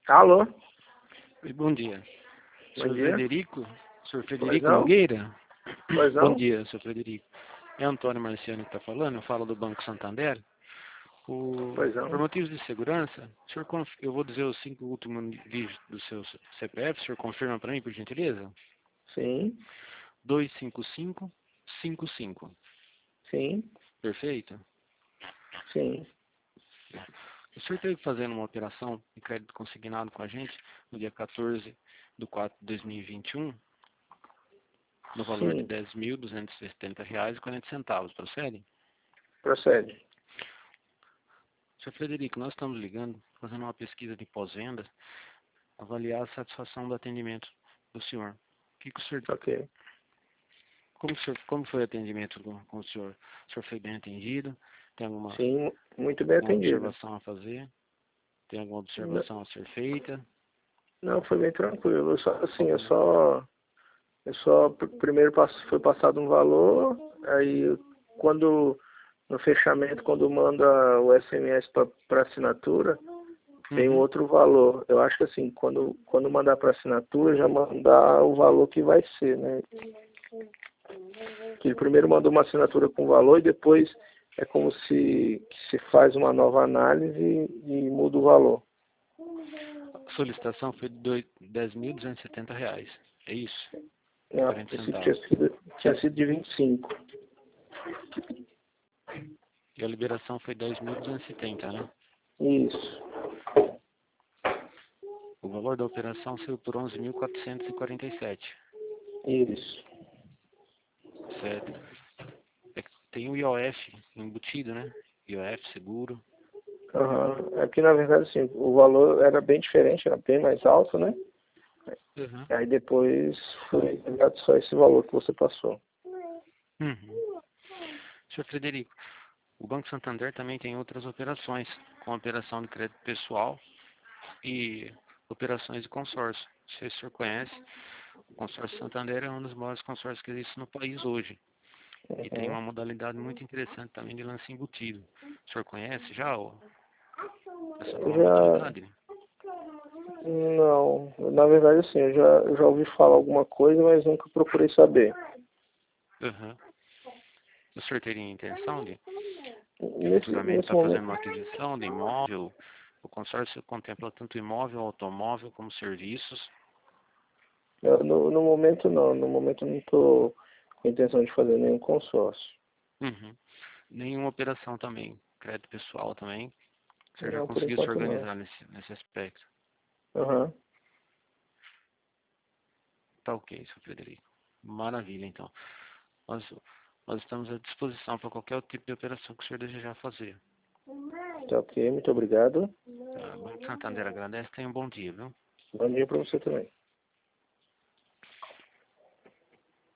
Alô? Oi, bom dia. Bom Senhor dia. Frederico? Senhor Pois Frederico não? Nogueira? Pois Bom não? dia, senhor Frederico. É Antônio Marciano que está falando, eu falo do Banco Santander. Pois Por não? motivos de segurança, eu vou dizer os 5 últimos dígitos do seu CPF, o senhor confirma para mim, por gentileza? Sim, 25555. sim, Perfeito? sim. O senhor esteve fazendo uma operação de crédito consignado com a gente no dia 14/4/2021, no valor de Sim, R$ 10.270,40, procede? procede. Senhor Frederico, nós estamos ligando, fazendo uma pesquisa de pós-venda, avaliar a satisfação do atendimento do senhor. O senhor, Ok. como foi o atendimento com o senhor? O senhor foi bem atendido? Tem Sim, muito bem alguma atendido. observação a fazer? Tem alguma Não, observação a ser feita? não, foi bem tranquilo. Qual que Primeiro foi passado um valor, aí quando no fechamento, quando manda o SMS para assinatura, tem um Uhum. outro valor. Eu acho que assim, quando mandar para assinatura, já mandar o valor que vai ser, né? Que ele primeiro mandou uma assinatura com valor e depois é como se faz uma nova análise e muda o valor. A solicitação foi de R$ 10.270. É isso? E A 40 princípio centavos. tinha sido de 25. E a liberação foi 10.270, né? Isso. O valor da operação saiu por 11.447. Isso. Certo. Tem o IOF embutido, né? IOF seguro. Uhum. Aqui na verdade assim, o valor era bem diferente, era bem mais alto, né? Uhum. Aí depois foi ligado só esse valor que você passou. Uhum. Senhor Frederico, o Banco Santander também tem outras operações, com operação de crédito pessoal e operações de consórcio. Não sei se o senhor conhece, o consórcio Santander é um dos maiores consórcios que existe no país hoje. E tem Uhum. uma modalidade muito interessante também de lance embutido. O senhor conhece já essa nova Já modalidade? não, na verdade assim, eu já ouvi falar alguma coisa, mas nunca procurei saber. Uhum. O senhor teria intenção de futuramente Nesse estar fazendo momento, uma aquisição de imóvel? O consórcio contempla tanto imóvel, automóvel como serviços. no momento não, no momento eu não estou com intenção de fazer nenhum consórcio. Uhum. Nenhuma operação também, crédito pessoal também. O senhor já Não, por conseguiu se enquanto não. organizar nesse aspecto. Aham. Tá ok, seu Frederico. Maravilha, então. Nós, nós estamos à disposição para qualquer tipo de operação que o senhor desejar fazer. Tá ok, muito obrigado. Tá? Banco Santander agradece. Tenha um bom dia, viu? Bom dia para você também.